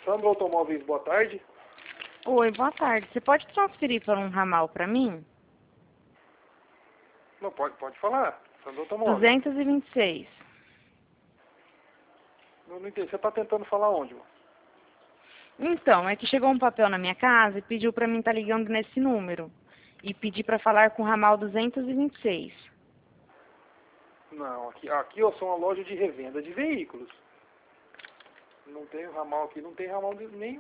Sandro Automóveis, boa tarde. Oi, boa tarde. Você pode transferir para um ramal para mim? Não, pode falar. Sandro Automóveis. 226. Não entendi. Você está tentando falar onde, mano? Então, é que chegou um papel na minha casa e pediu para mim estar ligando nesse número. E pedi para falar com o ramal 226. Não, aqui eu sou uma loja de revenda de veículos. Não tem ramal aqui, não tem ramal nenhum.